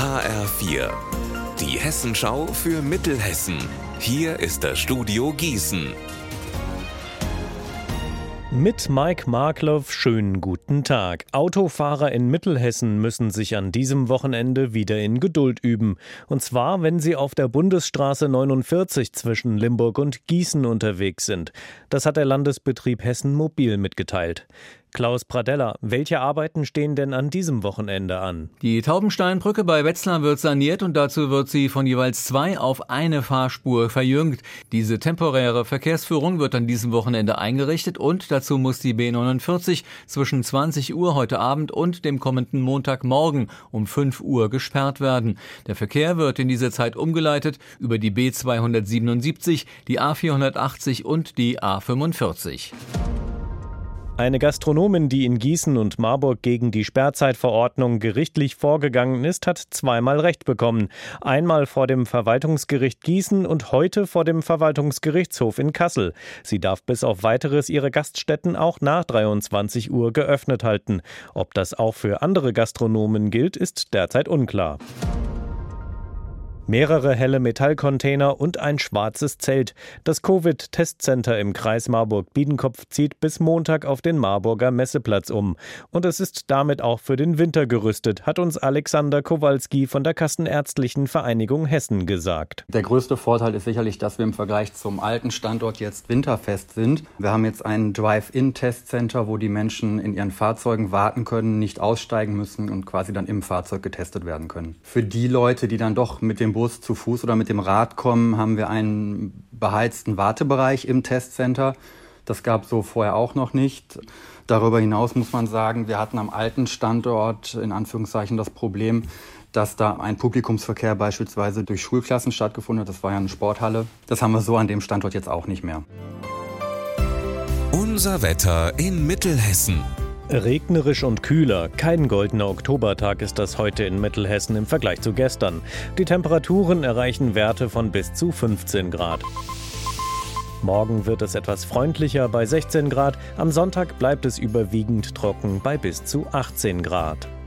HR4, die Hessenschau für Mittelhessen. Hier ist das Studio Gießen. Mit Mike Markloff, schönen guten Tag. Autofahrer in Mittelhessen müssen sich an diesem Wochenende wieder in Geduld üben. Und zwar, wenn sie auf der Bundesstraße 49 zwischen Limburg und Gießen unterwegs sind. Das hat der Landesbetrieb Hessen Mobil mitgeteilt. Klaus Pradella, welche Arbeiten stehen denn an diesem Wochenende an? Die Taubensteinbrücke bei Wetzlar wird saniert und dazu wird sie von jeweils 2 auf eine Fahrspur verjüngt. Diese temporäre Verkehrsführung wird an diesem Wochenende eingerichtet und dazu muss die B49 zwischen 20 Uhr heute Abend und dem kommenden Montagmorgen um 5 Uhr gesperrt werden. Der Verkehr wird in dieser Zeit umgeleitet über die B277, die A480 und die A45. Eine Gastronomin, die in Gießen und Marburg gegen die Sperrzeitverordnung gerichtlich vorgegangen ist, hat zweimal Recht bekommen. Einmal vor dem Verwaltungsgericht Gießen und heute vor dem Verwaltungsgerichtshof in Kassel. Sie darf bis auf Weiteres ihre Gaststätten auch nach 23 Uhr geöffnet halten. Ob das auch für andere Gastronomen gilt, ist derzeit unklar. Mehrere helle Metallcontainer und ein schwarzes Zelt. Das Covid-Testcenter im Kreis Marburg-Biedenkopf zieht bis Montag auf den Marburger Messeplatz um. Und es ist damit auch für den Winter gerüstet, hat uns Alexander Kowalski von der Kassenärztlichen Vereinigung Hessen gesagt. Der größte Vorteil ist sicherlich, dass wir im Vergleich zum alten Standort jetzt winterfest sind. Wir haben jetzt ein Drive-In-Testcenter, wo die Menschen in ihren Fahrzeugen warten können, nicht aussteigen müssen und quasi dann im Fahrzeug getestet werden können. Für die Leute, die dann doch mit dem Bus zu Fuß oder mit dem Rad kommen, haben wir einen beheizten Wartebereich im Testcenter. Das gab es so vorher auch noch nicht. Darüber hinaus muss man sagen, wir hatten am alten Standort in Anführungszeichen das Problem, dass da ein Publikumsverkehr beispielsweise durch Schulklassen stattgefunden hat. Das war ja eine Sporthalle. Das haben wir so an dem Standort jetzt auch nicht mehr. Unser Wetter in Mittelhessen. Regnerisch und kühler. Kein goldener Oktobertag ist das heute in Mittelhessen im Vergleich zu gestern. Die Temperaturen erreichen Werte von bis zu 15 Grad. Morgen wird es etwas freundlicher bei 16 Grad. Am Sonntag bleibt es überwiegend trocken bei bis zu 18 Grad.